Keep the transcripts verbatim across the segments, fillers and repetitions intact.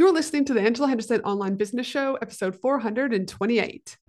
You're listening to the Angela Henderson Online Business Show, episode four hundred twenty-eight.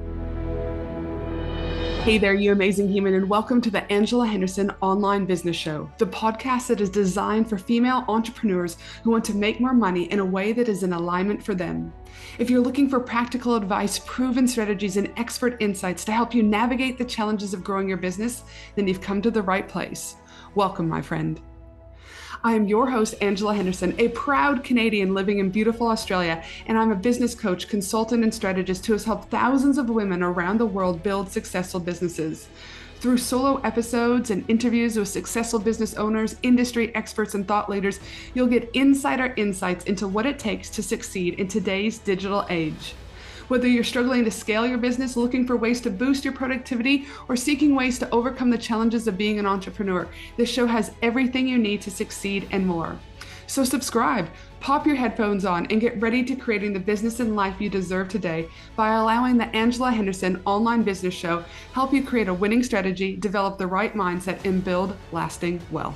Hey there, you amazing human, and welcome to the Angela Henderson Online Business Show, the podcast that is designed for female entrepreneurs who want to make more money in a way that is in alignment for them. If you're looking for practical advice, proven strategies, and expert insights to help you navigate the challenges of growing your business, then you've come to the right place. Welcome, my friend. I am your host, Angela Henderson, a proud Canadian living in beautiful Australia, and I'm a business coach, consultant, and strategist who has helped thousands of women around the world build successful businesses. Through solo episodes and interviews with successful business owners, industry experts, and thought leaders, you'll get insider insights into what it takes to succeed in today's digital age. Whether you're struggling to scale your business, looking for ways to boost your productivity, or seeking ways to overcome the challenges of being an entrepreneur, this show has everything you need to succeed and more. So subscribe, pop your headphones on, and get ready to creating the business and life you deserve today by allowing the Angela Henderson Online Business Show help you create a winning strategy, develop the right mindset, and build lasting wealth.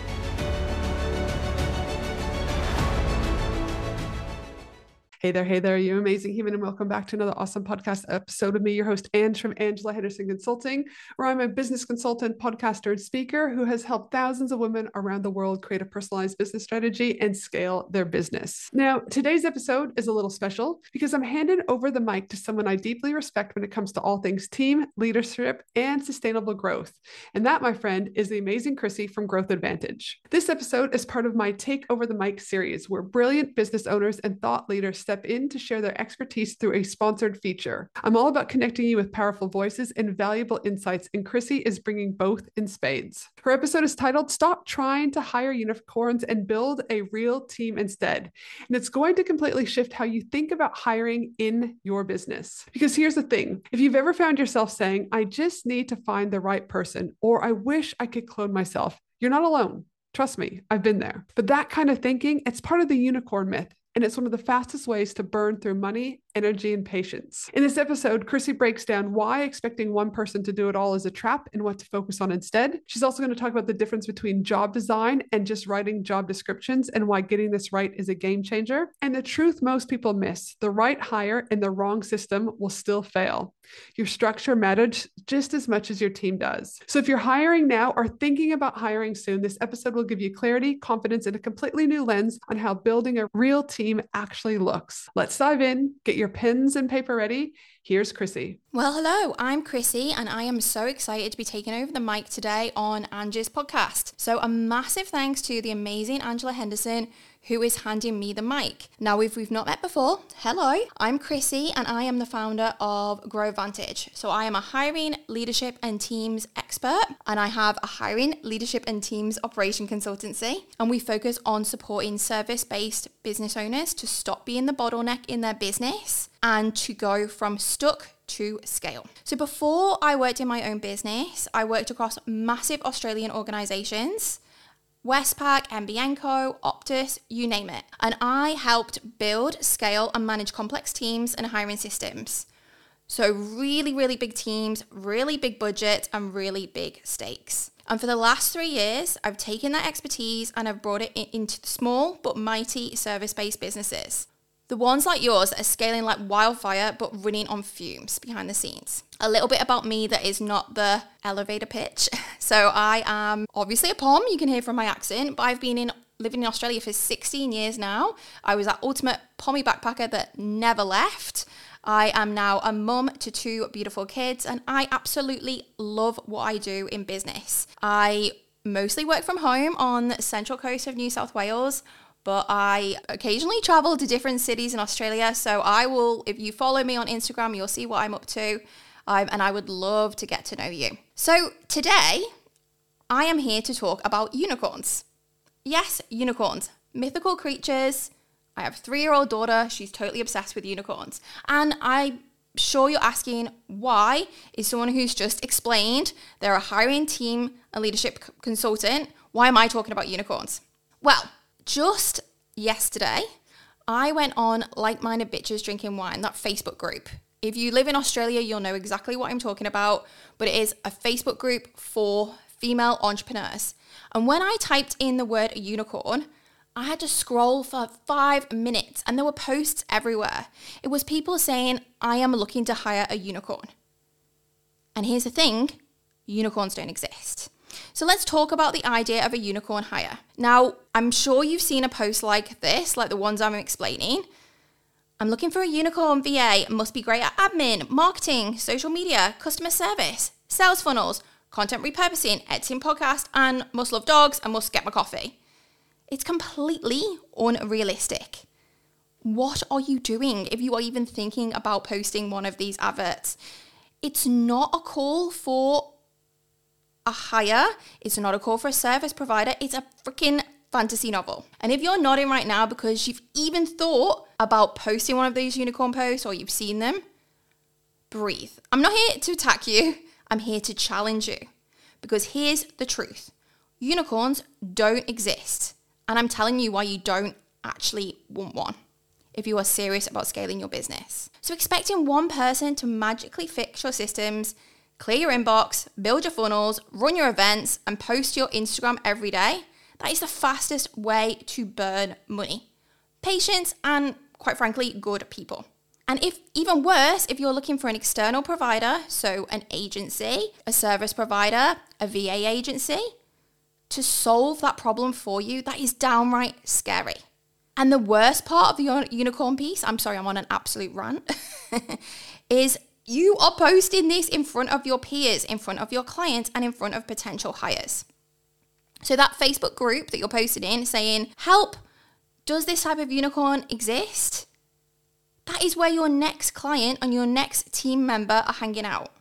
Hey there, hey there, you amazing human, and welcome back to another awesome podcast episode of me, your host, Ange from Angela Henderson Consulting, where I'm a business consultant, podcaster, and speaker who has helped thousands of women around the world create a personalized business strategy and scale their business. Now, today's episode is a little special because I'm handing over the mic to someone I deeply respect when it comes to all things team, leadership, and sustainable growth. And that, my friend, is the amazing Chrissy from Growth Advantage. This episode is part of my Take Over the Mic series, where brilliant business owners and thought leaders step in to share their expertise through a sponsored feature. I'm all about connecting you with powerful voices and valuable insights, and Chrissy is bringing both in spades. Her episode is titled, Stop Trying to Hire Unicorns and Build a Real Team Instead. And it's going to completely shift how you think about hiring in your business. Because here's the thing, if you've ever found yourself saying, I just need to find the right person, or I wish I could clone myself, you're not alone. Trust me, I've been there. But that kind of thinking, it's part of the unicorn myth. And it's one of the fastest ways to burn through money, energy, and patience. In this episode, Chrissy breaks down why expecting one person to do it all is a trap and what to focus on instead. She's also going to talk about the difference between job design and just writing job descriptions and why getting this right is a game changer. And the truth most people miss, the right hire in the wrong system will still fail. Your structure matters just as much as your team does. So if you're hiring now or thinking about hiring soon, this episode will give you clarity, confidence, and a completely new lens on how building a real team actually looks. Let's dive in, get your pens and paper ready. Here's Chrissy. Well, hello, I'm Chrissy, and I am so excited to be taking over the mic today on Angie's podcast. So a massive thanks to the amazing Angela Henderson, who is handing me the mic. Now, if we've not met before, hello, I'm Chrissy, and I am the founder of Grow Advantage. So I am a hiring, leadership, and teams expert, and I have a hiring, leadership, and teams operation consultancy, and we focus on supporting service-based business owners to stop being the bottleneck in their business and to go from stuck to scale. So before I worked in my own business, I worked across massive Australian organizations, Westpac, M B N Co, Optus, you name it. And I helped build, scale, and manage complex teams and hiring systems. So really, really big teams, really big budgets, and really big stakes. And for the last three years, I've taken that expertise and I've brought it into small but mighty service-based businesses. The ones like yours that are scaling like wildfire, but running on fumes behind the scenes. A little bit about me that is not the elevator pitch. So I am obviously a Pom, you can hear from my accent, but I've been in living in Australia for sixteen years now. I was that ultimate Pommy backpacker that never left. I am now a mum to two beautiful kids, and I absolutely love what I do in business. I mostly work from home on the central coast of New South Wales, but I occasionally travel to different cities in Australia. So I will, if you follow me on Instagram, you'll see what I'm up to. Um, and I would love to get to know you. So today, I am here to talk about unicorns. Yes, unicorns, mythical creatures. I have a three-year-old daughter. She's totally obsessed with unicorns. And I'm sure you're asking, why is someone who's just explained they're a hiring team, a leadership consultant, why am I talking about unicorns? Well, just yesterday, I went on Like-Minded Bitches Drinking Wine, that Facebook group. If you live in Australia, you'll know exactly what I'm talking about, but it is a Facebook group for female entrepreneurs. And when I typed in the word unicorn, I had to scroll for five minutes and there were posts everywhere. It was people saying, I am looking to hire a unicorn. And here's the thing, unicorns don't exist. So let's talk about the idea of a unicorn hire. Now, I'm sure you've seen a post like this, like the ones I'm explaining. I'm looking for a unicorn V A, must be great at admin, marketing, social media, customer service, sales funnels, content repurposing, editing podcast, and must love dogs and must get my coffee. It's completely unrealistic. What are you doing if you are even thinking about posting one of these adverts? It's not a call for a hire. It's not a call for a service provider. It's a freaking fantasy novel. And if you're nodding right now because you've even thought about posting one of these unicorn posts or you've seen them, breathe. I'm not here to attack you. I'm here to challenge you. Because here's the truth. Unicorns don't exist. And I'm telling you why you don't actually want one if you are serious about scaling your business. So expecting one person to magically fix your systems, clear your inbox, build your funnels, run your events, and post your Instagram every day, that is the fastest way to burn money, patience, and quite frankly, good people. And if even worse, if you're looking for an external provider, so an agency, a service provider, a V A agency, to solve that problem for you, that is downright scary. And the worst part of the unicorn piece, I'm sorry, I'm on an absolute rant, is you are posting this in front of your peers, in front of your clients, and in front of potential hires. So that Facebook group that you're posting in saying, help, does this type of unicorn exist? That is where your next client and your next team member are hanging out.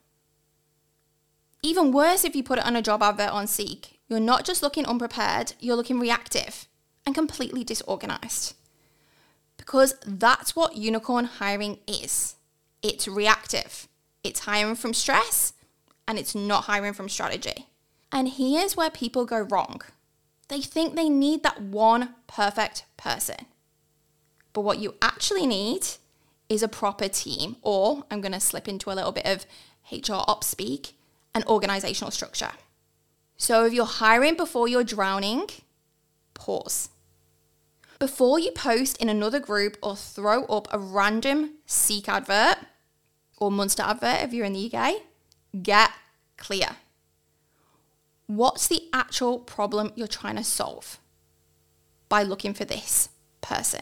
Even worse if you put it on a job advert on Seek. You're not just looking unprepared, you're looking reactive and completely disorganized. Because that's what unicorn hiring is. It's reactive. It's hiring from stress and it's not hiring from strategy. And here's where people go wrong. They think they need that one perfect person. But what you actually need is a proper team, or I'm going to slip into a little bit of H R ops speak, an organizational structure. So if you're hiring before you're drowning, pause. Before you post in another group or throw up a random Seek advert or Monster advert if you're in the U K, get clear. What's the actual problem you're trying to solve by looking for this person?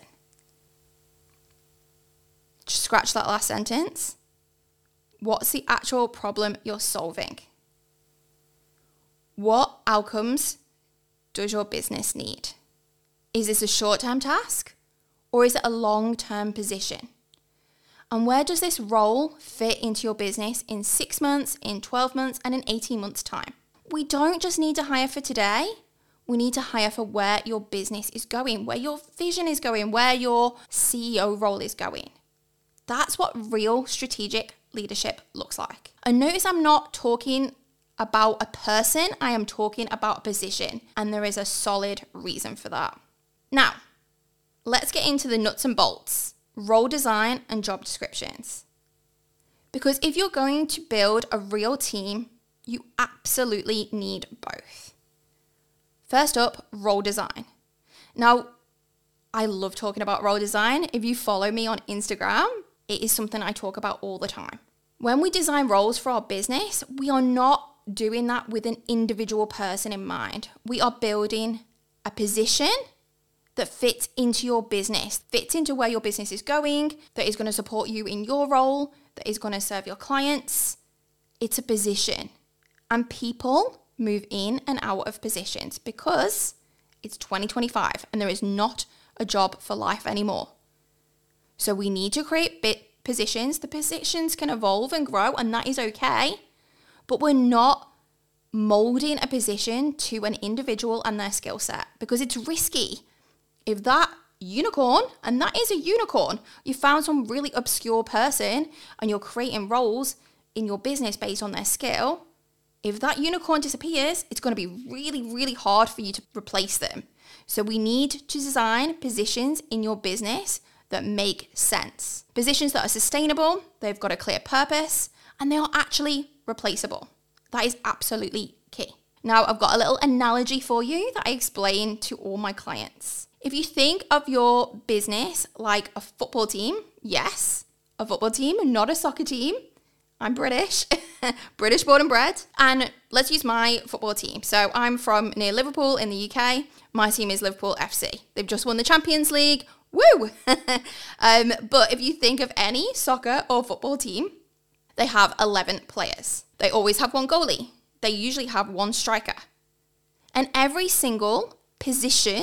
Just scratch that last sentence. What's the actual problem you're solving? What outcomes does your business need? Is this a short-term task or is it a long-term position? And where does this role fit into your business in six months, in twelve months, and in eighteen months' time? We don't just need to hire for today. We need to hire for where your business is going, where your vision is going, where your C E O role is going. That's what real strategic leadership looks like. And notice I'm not talking about a person, I am talking about a position, and there is a solid reason for that. Now, let's get into the nuts and bolts, role design and job descriptions. Because if you're going to build a real team, you absolutely need both. First up, role design. Now, I love talking about role design. If you follow me on Instagram, it is something I talk about all the time. When we design roles for our business, we are not doing that with an individual person in mind. We are building a position that fits into your business, fits into where your business is going, that is going to support you in your role, that is going to serve your clients. It's a position. And people move in and out of positions because it's twenty twenty-five and there is not a job for life anymore. So we need to create bit positions. The positions can evolve and grow, and that is okay. But we're not molding a position to an individual and their skill set because it's risky. If that unicorn, and that is a unicorn, you found some really obscure person and you're creating roles in your business based on their skill, if that unicorn disappears, it's going to be really, really hard for you to replace them. So we need to design positions in your business that make sense. Positions that are sustainable, they've got a clear purpose, and they are actually replaceable. That is absolutely key. Now, I've got a little analogy for you that I explain to all my clients. If you think of your business like a football team, yes, a football team, not a soccer team. I'm British, British born and bred. And let's use my football team. So I'm from near Liverpool in the U K. My team is Liverpool F C. They've just won the Champions League. Woo! um, but if you think of any soccer or football team, they have eleven players. They always have one goalie. They usually have one striker. And every single position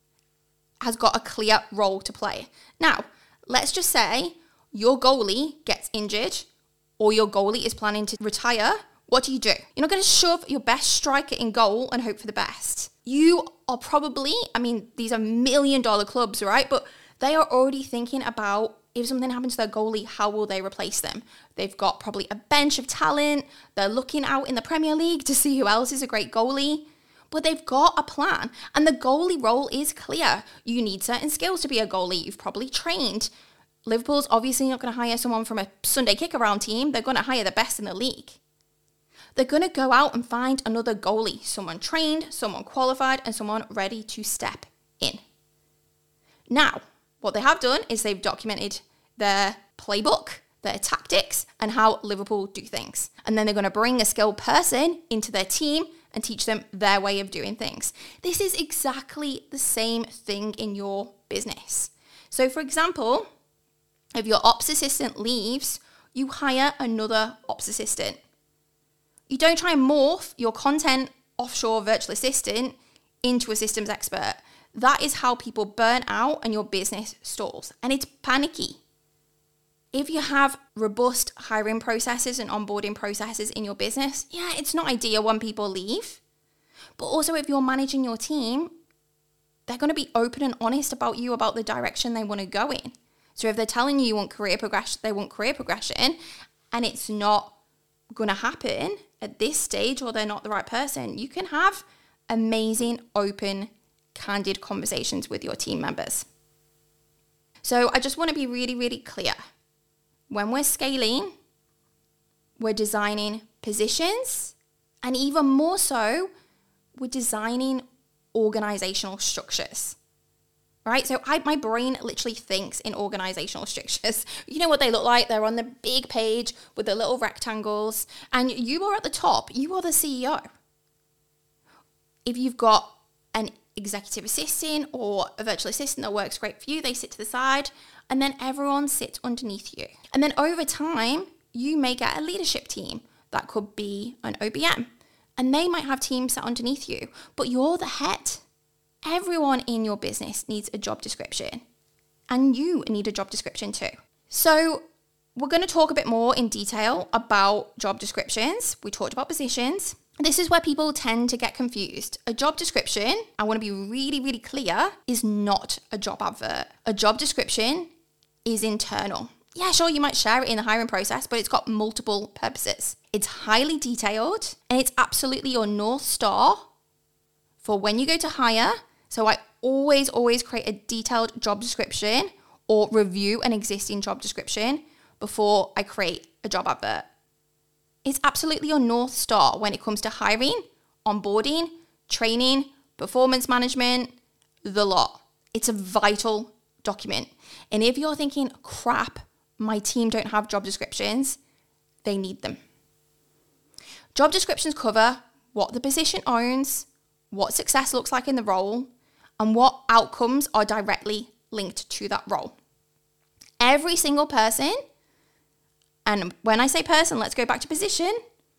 has got a clear role to play. Now, let's just say your goalie gets injured or your goalie is planning to retire. What do you do? You're not going to shove your best striker in goal and hope for the best. You are probably, I mean, these are million dollar clubs, right? But they are already thinking about if something happens to their goalie, how will they replace them? They've got probably a bench of talent. They're looking out in the Premier League to see who else is a great goalie. But they've got a plan, and the goalie role is clear. You need certain skills to be a goalie. You've probably trained. Liverpool's obviously not going to hire someone from a Sunday kick-around team. They're going to hire the best in the league. They're going to go out and find another goalie, someone trained, someone qualified, and someone ready to step in. Now, what they have done is they've documented their playbook, their tactics, and how Liverpool do things. And then they're going to bring a skilled person into their team and teach them their way of doing things. This is exactly the same thing in your business. So for example, if your ops assistant leaves, you hire another ops assistant. You don't try and morph your content offshore virtual assistant into a systems expert. That is how people burn out and your business stalls. And it's panicky. If you have robust hiring processes and onboarding processes in your business, yeah, it's not ideal when people leave. But also if you're managing your team, they're going to be open and honest about you, about the direction they want to go in. So if they're telling you you want career progression, they want career progression, and it's not going to happen at this stage, or they're not the right person, you can have amazing, open, candid conversations with your team members. So I just want to be really, really clear. When we're scaling, we're designing positions, and even more so, we're designing organizational structures, right? So I, my brain literally thinks in organizational structures. You know what they look like? They're on the big page with the little rectangles, and you are at the top. You are the C E O. If you've got an executive assistant or a virtual assistant that works great for you, they sit to the side, and then everyone sits underneath you. And then over time, you may get a leadership team. That could be an O B M. And they might have teams sat underneath you, but you're the head. Everyone in your business needs a job description, and you need a job description too. So we're going to talk a bit more in detail about job descriptions. We talked about positions. This is where people tend to get confused. A job description, I want to be really, really clear, is not a job advert. A job description is internal. Yeah, sure, you might share it in the hiring process, but it's got multiple purposes. It's highly detailed, and it's absolutely your North Star for when you go to hire. So I always, always create a detailed job description or review an existing job description before I create a job advert. It's absolutely your North Star when it comes to hiring, onboarding, training, performance management, the lot. It's a vital document. And if you're thinking, crap, my team don't have job descriptions, they need them. Job descriptions cover what the position owns, what success looks like in the role, and what outcomes are directly linked to that role. Every single person, and when I say person, let's go back to position.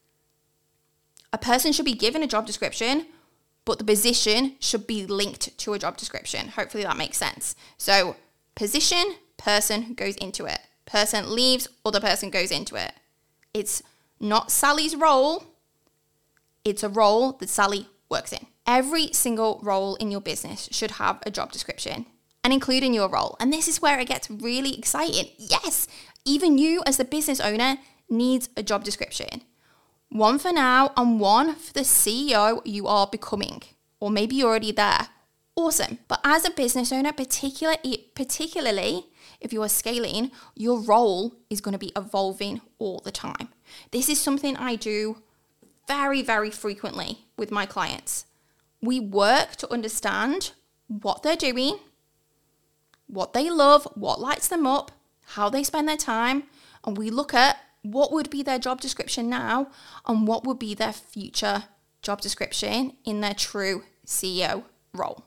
A person should be given a job description, but the position should be linked to a job description. Hopefully that makes sense. So position, person goes into it. Person leaves, other person goes into it. It's not Sally's role. It's a role that Sally works in. Every single role in your business should have a job description, and including your role. And this is where it gets really exciting. Yes, even you as the business owner needs a job description. One for now and one for the C E O you are becoming, or maybe you're already there. Awesome. But as a business owner, particular, particularly if you are scaling, your role is going to be evolving all the time. This is something I do very, very frequently with my clients. We work to understand what they're doing, what they love, what lights them up, how they spend their time, and we look at what would be their job description now and what would be their future job description in their true C E O role.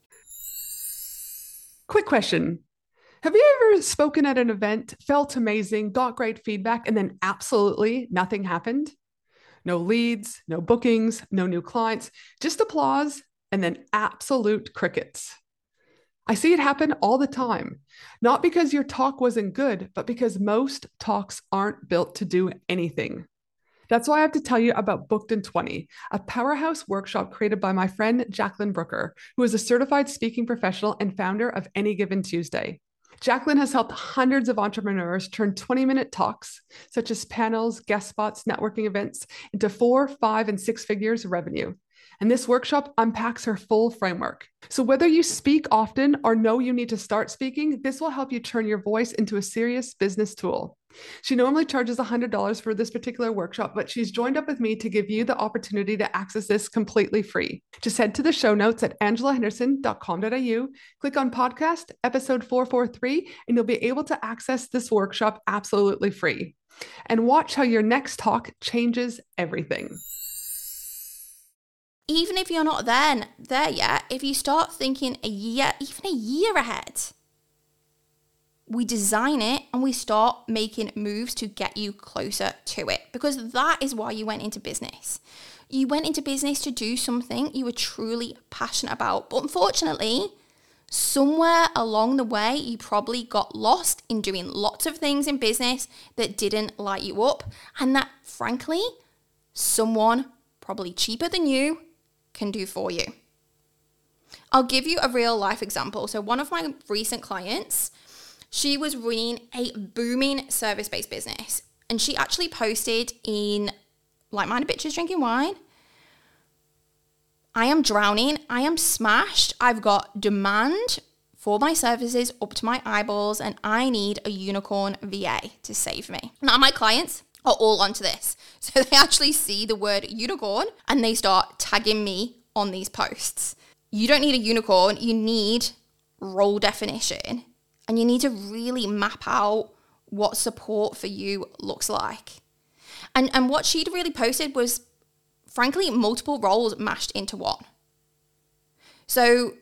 Quick question. Have you ever spoken at an event, felt amazing, got great feedback, and then absolutely nothing happened? No leads, no bookings, no new clients, just applause, and then absolute crickets. I see it happen all the time, not because your talk wasn't good, but because most talks aren't built to do anything. That's why I have to tell you about Booked in twenty, a powerhouse workshop created by my friend Jacqueline Brooker, who is a certified speaking professional and founder of Any Given Tuesday. Jacqueline has helped hundreds of entrepreneurs turn twenty-minute talks, such as panels, guest spots, networking events, into four, five, and six figures of revenue. And this workshop unpacks her full framework. So whether you speak often or know you need to start speaking, this will help you turn your voice into a serious business tool. She normally charges one hundred dollars for this particular workshop, but she's joined up with me to give you the opportunity to access this completely free. Just head to the show notes at angela henderson dot com dot a u, click on podcast episode four forty-three, and you'll be able to access this workshop absolutely free. And watch how your next talk changes everything. Even if you're not there, there yet, if you start thinking a year, even a year ahead, we design it and we start making moves to get you closer to it, because that is why you went into business. You went into business to do something you were truly passionate about. But unfortunately, somewhere along the way, you probably got lost in doing lots of things in business that didn't light you up, and that, frankly, someone probably cheaper than you can do for you. I'll give you a real life example. So one of my recent clients, she was running a booming service-based business, and she actually posted in Like-Minded Bitches Drinking Wine, I am drowning, I am smashed, I've got demand for my services up to my eyeballs, and I need a unicorn V A to save me. Now my clients are all onto this. So they actually see the word unicorn and they start tagging me on these posts. You don't need a unicorn, you need role definition, and you need to really map out what support for you looks like. And and what she'd really posted was, frankly, multiple roles mashed into one. So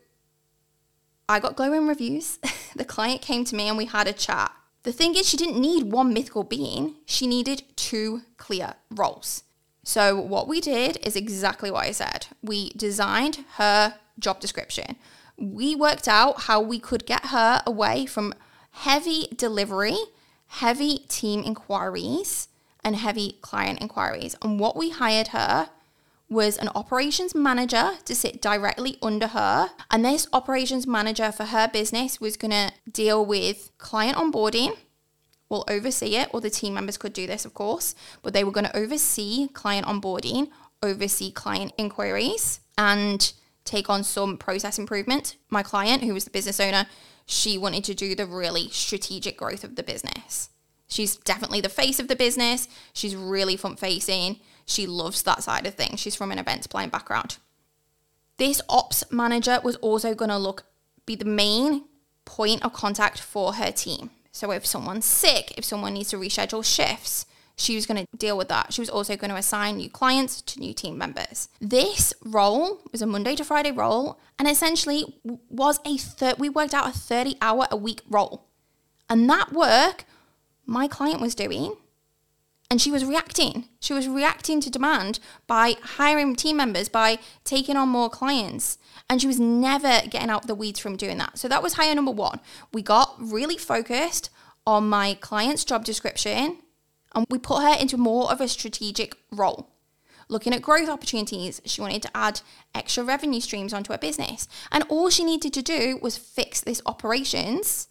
I got glowing reviews. The client came to me and we had a chat. The thing is, she didn't need one mythical being. She needed two clear roles. So what we did is exactly what I said. We designed her job description. We worked out how we could get her away from heavy delivery, heavy team inquiries, and heavy client inquiries. And what we hired her was an operations manager to sit directly under her. And this operations manager for her business was going to deal with client onboarding, will oversee it, or the team members could do this, of course, but they were going to oversee client onboarding, oversee client inquiries, and take on some process improvement. My client, who was the business owner, she wanted to do the really strategic growth of the business. She's definitely the face of the business. She's really front-facing. She loves that side of things. She's from an events planning background. This ops manager was also going to look be the main point of contact for her team. So if someone's sick, if someone needs to reschedule shifts, she was going to deal with that. She was also going to assign new clients to new team members. This role was a Monday to Friday role, and essentially was a thir- we worked out a thirty hour a week role. And that work my client was doing, and she was reacting. She was reacting to demand by hiring team members, by taking on more clients. And she was never getting out of the weeds from doing that. So that was hire number one. We got really focused on my client's job description, and we put her into more of a strategic role. Looking at growth opportunities, she wanted to add extra revenue streams onto her business. And all she needed to do was fix this operations,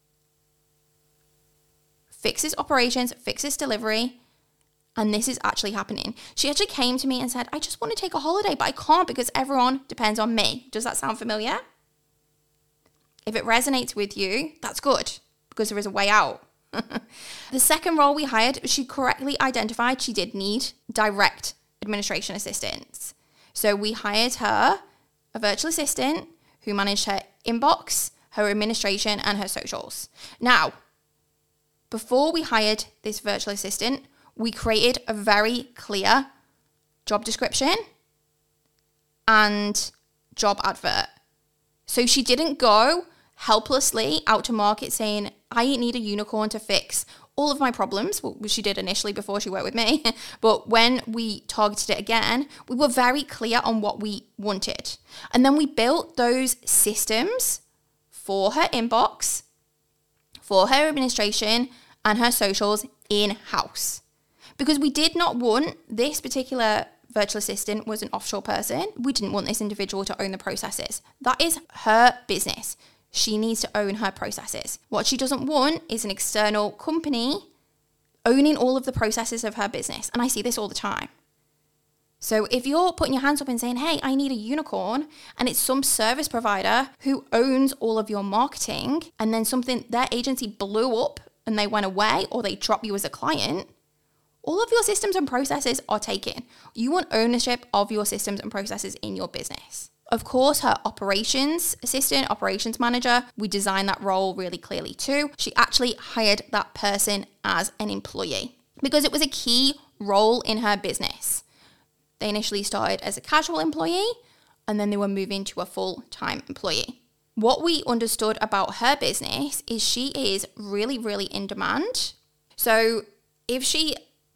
fix this operations, fix this delivery. And this is actually happening. She actually came to me and said, I just want to take a holiday, but I can't because everyone depends on me. Does that sound familiar? If it resonates with you, that's good, because there is a way out. The second role we hired, she correctly identified she did need direct administration assistance. So we hired her a virtual assistant who managed her inbox, her administration, and her socials. Now, before we hired this virtual assistant, we created a very clear job description and job advert. So she didn't go helplessly out to market saying, I need a unicorn to fix all of my problems, which she did initially before she worked with me. But when we targeted it again, we were very clear on what we wanted. And then we built those systems for her inbox, for her administration, and her socials in-house. Because we did not want this particular virtual assistant was an offshore person. We didn't want this individual to own the processes. That is her business. She needs to own her processes. What she doesn't want is an external company owning all of the processes of her business. And I see this all the time. So if you're putting your hands up and saying, hey, I need a unicorn, and it's some service provider who owns all of your marketing, and then something, their agency blew up and they went away, or they drop you as a client, all of your systems and processes are taken. You want ownership of your systems and processes in your business. Of course, her operations assistant, operations manager, we designed that role really clearly too. She actually hired that person as an employee because it was a key role in her business. They initially started as a casual employee and then they were moving to a full-time employee. What we understood about her business is she is really, really in demand. So if she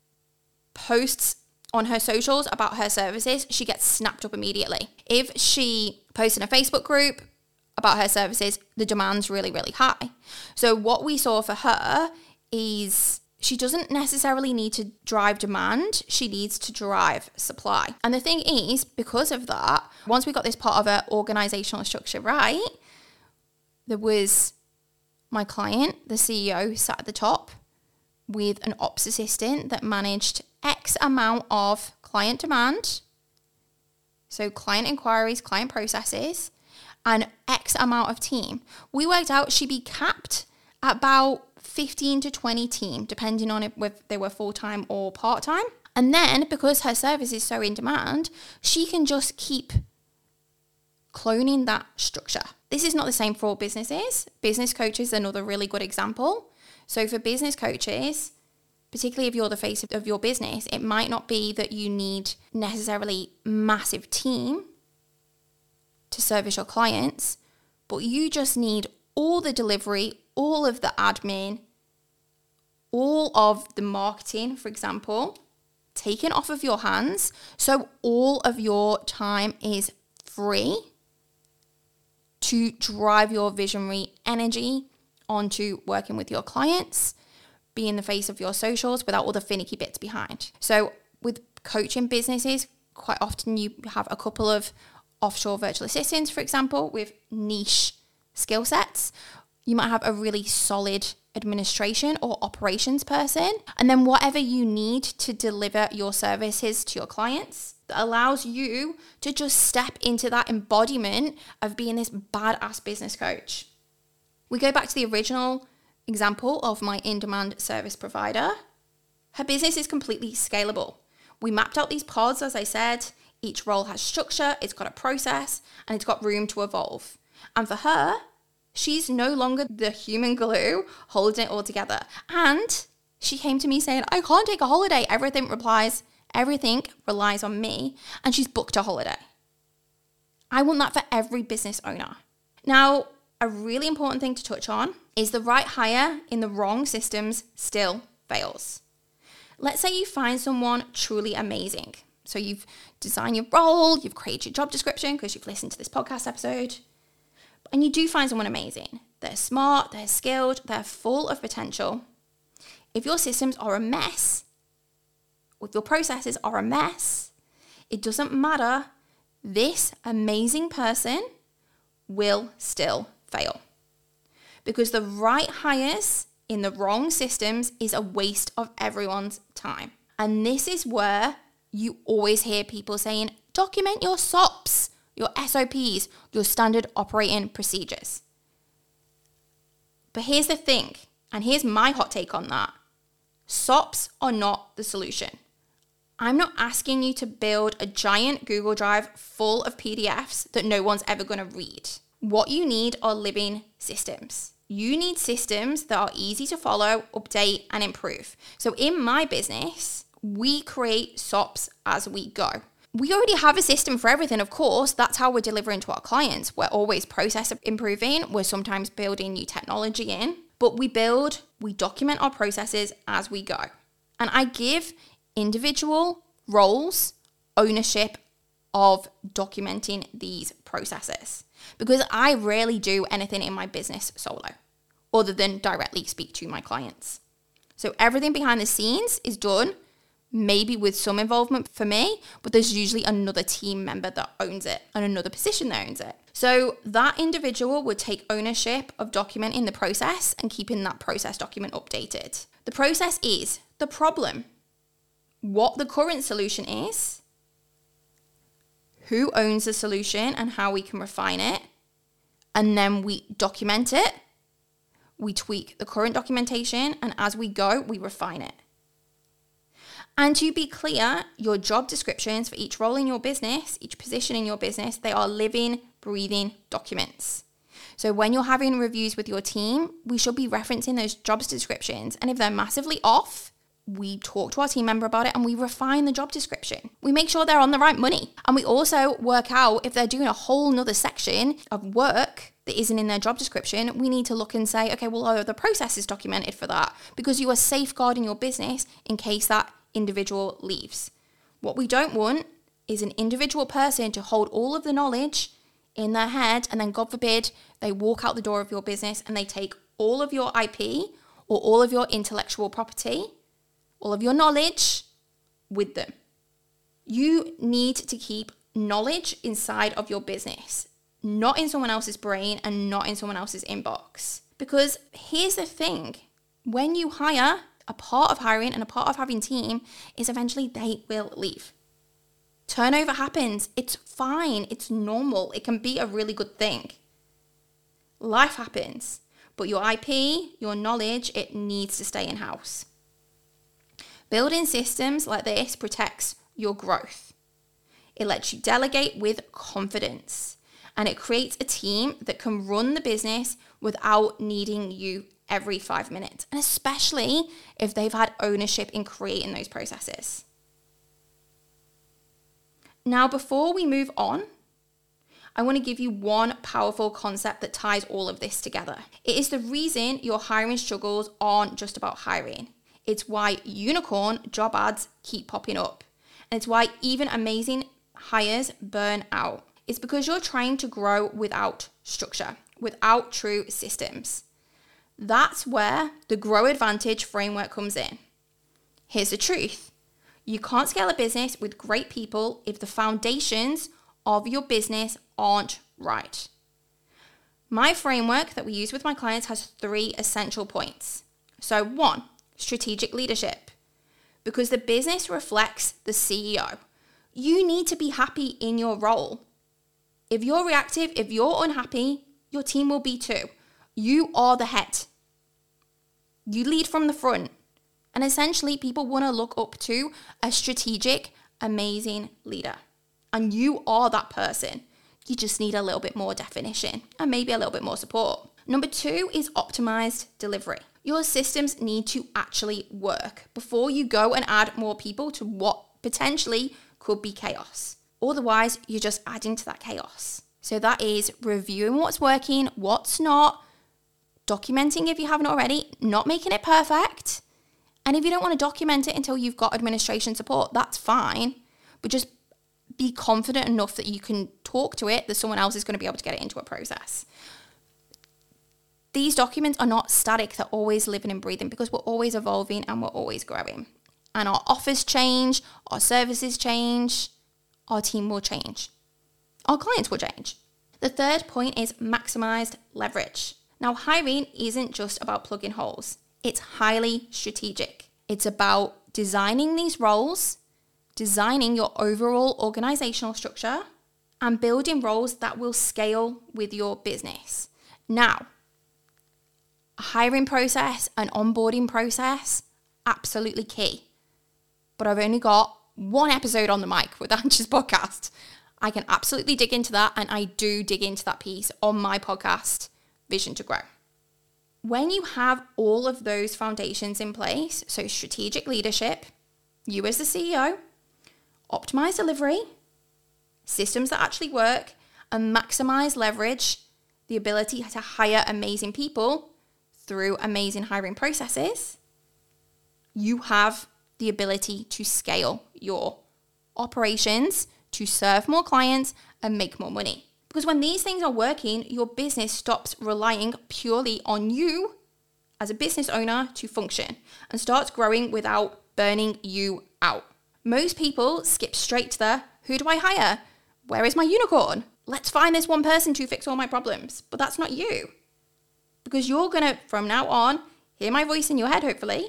posts on her socials about her services, she gets snapped up immediately. If she posts in a Facebook group about her services, the demand's really, really high. So what we saw for her is she doesn't necessarily need to drive demand, she needs to drive supply. And the thing is, because of that, once we got this part of her organizational structure right, there was my client, the C E O, sat at the top with an ops assistant that managed X amount of client demand, so client inquiries, client processes, and X amount of team. We worked out she'd be capped at about fifteen to twenty team, depending on if they were full-time or part-time. And then, because her service is so in demand, she can just keep cloning that structure. This is not the same for all businesses. Business coaches are another really good example. So for business coaches, particularly if you're the face of your business, it might not be that you need necessarily massive team to service your clients, but you just need all the delivery, all of the admin, all of the marketing, for example, taken off of your hands. So all of your time is free to drive your visionary energy onto working with your clients, being the face of your socials without all the finicky bits behind. So with coaching businesses, quite often you have a couple of offshore virtual assistants, for example, with niche skill sets. You might have a really solid administration or operations person, and then whatever you need to deliver your services to your clients that allows you to just step into that embodiment of being this badass business coach. We go back to the original example of my in-demand service provider. Her business is completely scalable. We mapped out these pods, as I said. Each role has structure, it's got a process, and it's got room to evolve. And for her, she's no longer the human glue holding it all together. And she came to me saying, I can't take a holiday. Everything replies, everything relies on me. And she's booked a holiday. I want that for every business owner. Now, a really important thing to touch on is the right hire in the wrong systems still fails. Let's say you find someone truly amazing. So you've designed your role, you've created your job description because you've listened to this podcast episode, and you do find someone amazing. They're smart, they're skilled, they're full of potential. If your systems are a mess, or if your processes are a mess, it doesn't matter. This amazing person will still fail. Because the right hires in the wrong systems is a waste of everyone's time. And this is where you always hear people saying, document your S O Ps, your S O Ps, your standard operating procedures. But here's the thing, and here's my hot take on that. S O Ps are not the solution. I'm not asking you to build a giant Google Drive full of P D Fs that no one's ever going to read. what you need are living systems. You need systems that are easy to follow, update, and improve. So in my business, we create S O Ps as we go. We already have a system for everything, of course. That's how we're delivering to our clients. We're always process improving. We're sometimes building new technology in, but we build, we document our processes as we go. And I give individual roles ownership of documenting these processes because I rarely do anything in my business solo other than directly speak to my clients. So everything behind the scenes is done, maybe with some involvement for me, but there's usually another team member that owns it and another position that owns it. So that individual would take ownership of documenting the process and keeping that process document updated. The process is the problem, what the current solution is, who owns the solution and how we can refine it, and then we document it, we tweak the current documentation, and as we go, we refine it. And to be clear, your job descriptions for each role in your business, each position in your business, they are living, breathing documents. So when you're having reviews with your team, we should be referencing those job descriptions. And if they're massively off, we talk to our team member about it and we refine the job description. We make sure they're on the right money. And we also work out if they're doing a whole nother section of work that isn't in their job description, we need to look and say, okay, well, are the processes documented for that? Because you are safeguarding your business in case that individual leaves. What we don't want is an individual person to hold all of the knowledge in their head and then, God forbid, they walk out the door of your business and they take all of your I P or all of your intellectual property, all of your knowledge with them. You need to keep knowledge inside of your business, not in someone else's brain and not in someone else's inbox. Because here's the thing, when you hire, a part of hiring and a part of having team is eventually they will leave. Turnover happens. It's fine. It's normal. It can be a really good thing. Life happens. But your I P, your knowledge, it needs to stay in-house. Building systems like this protects your growth. It lets you delegate with confidence. And it creates a team that can run the business without needing you every five minutes. And especially if they've had ownership in creating those processes. Now, before we move on, I want to give you one powerful concept that ties all of this together. It is the reason your hiring struggles aren't just about hiring. It's why unicorn job ads keep popping up. And it's why even amazing hires burn out. It's because you're trying to grow without structure, without true systems. That's where the Grow Advantage framework comes in. Here's the truth. You can't scale a business with great people if the foundations of your business aren't right. My framework that we use with my clients has three essential points. So one, strategic leadership. Because the business reflects the C E O. You need to be happy in your role. If you're reactive, if you're unhappy, your team will be too. You are the head. You lead from the front. And essentially, people want to look up to a strategic, amazing leader. And you are that person. You just need a little bit more definition and maybe a little bit more support. Number two is optimized delivery. Your systems need to actually work before you go and add more people to what potentially could be chaos. Otherwise, you're just adding to that chaos. So that is reviewing what's working, what's not, documenting if you haven't already, not making it perfect. And if you don't want to document it until you've got administration support, that's fine. But just be confident enough that you can talk to it, that someone else is going to be able to get it into a process. These documents are not static, they're always living and breathing because we're always evolving and we're always growing. And our offers change, our services change, our team will change. Our clients will change. The third point is maximized leverage. Now, hiring isn't just about plugging holes. It's highly strategic. It's about designing these roles, designing your overall organizational structure, and building roles that will scale with your business. Now, a hiring process, an onboarding process, absolutely key. But I've only got one episode on the mic with Angie's podcast. I can absolutely dig into that, and I do dig into that piece on my podcast, Vision to Grow. When you have all of those foundations in place, so strategic leadership, you as the C E O, optimize delivery, systems that actually work, and maximize leverage, the ability to hire amazing people through amazing hiring processes, you have the ability to scale your operations to serve more clients and make more money. Because when these things are working, your business stops relying purely on you as a business owner to function and starts growing without burning you out. Most people skip straight to the, who do I hire? Where is my unicorn? Let's find this one person to fix all my problems. But that's not you. Because you're going to, from now on, hear my voice in your head, hopefully,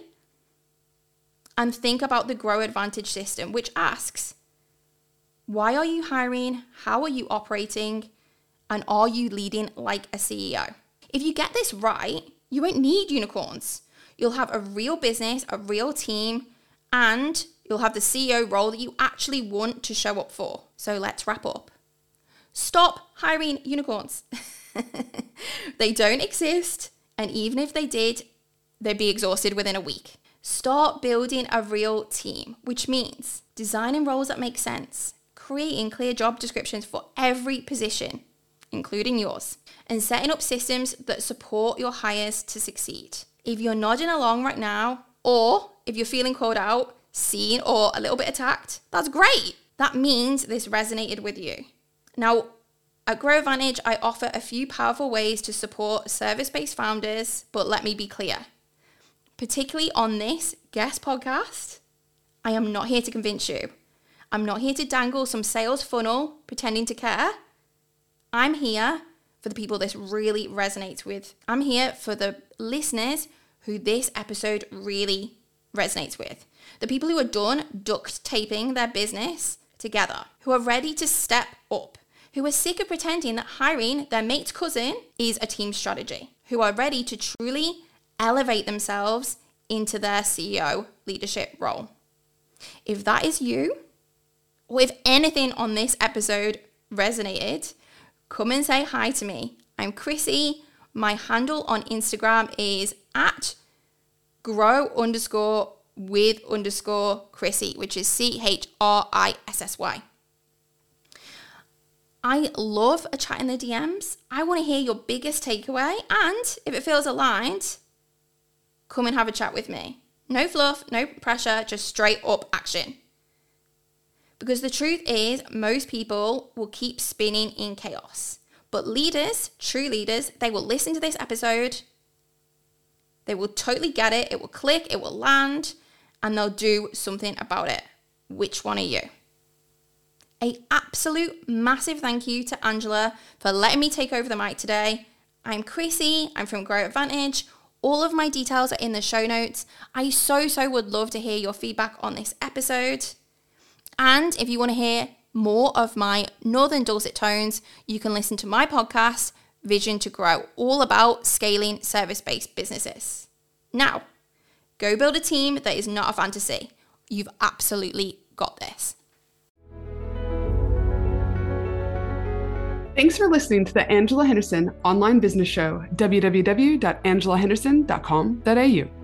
and think about the Grow Advantage system, which asks, why are you hiring? How are you operating? And are you leading like a C E O? If you get this right, you won't need unicorns. You'll have a real business, a real team, and you'll have the C E O role that you actually want to show up for. So let's wrap up. Stop hiring unicorns. They don't exist. And even if they did, they'd be exhausted within a week. Start building a real team, which means designing roles that make sense, creating clear job descriptions for every position, including yours, and setting up systems that support your hires to succeed. If you're nodding along right now, or if you're feeling called out, seen, or a little bit attacked, that's great. That means this resonated with you. Now, at Grow Advantage, I offer a few powerful ways to support service-based founders, but let me be clear. Particularly on this guest podcast, I am not here to convince you. I'm not here to dangle some sales funnel pretending to care. I'm here for the people this really resonates with. I'm here for the listeners who this episode really resonates with. The people who are done duct taping their business together, who are ready to step up, who are sick of pretending that hiring their mate's cousin is a team strategy, who are ready to truly elevate themselves into their C E O leadership role. If that is you, or if anything on this episode resonated, come and say hi to me. I'm Chrissy. My handle on Instagram is at grow underscore with underscore Chrissy, which is C H R I S S Y. I love a chat in the D Ms. I want to hear your biggest takeaway, and if it feels aligned, come and have a chat with me. No fluff, no pressure, just straight up action. Because the truth is, most people will keep spinning in chaos. But leaders, true leaders, they will listen to this episode. They will totally get it. It will click, it will land, and they'll do something about it. Which one are you? A absolute massive thank you to Angela for letting me take over the mic today. I'm Chrissy. I'm from Grow Advantage. All of my details are in the show notes. I so, so would love to hear your feedback on this episode. And if you want to hear more of my Northern dulcet tones, you can listen to my podcast, Vision to Grow, all about scaling service-based businesses. Now, go build a team that is not a fantasy. You've absolutely got this. Thanks for listening to the Angela Henderson Online Business Show, w w w dot angela henderson dot com dot a u.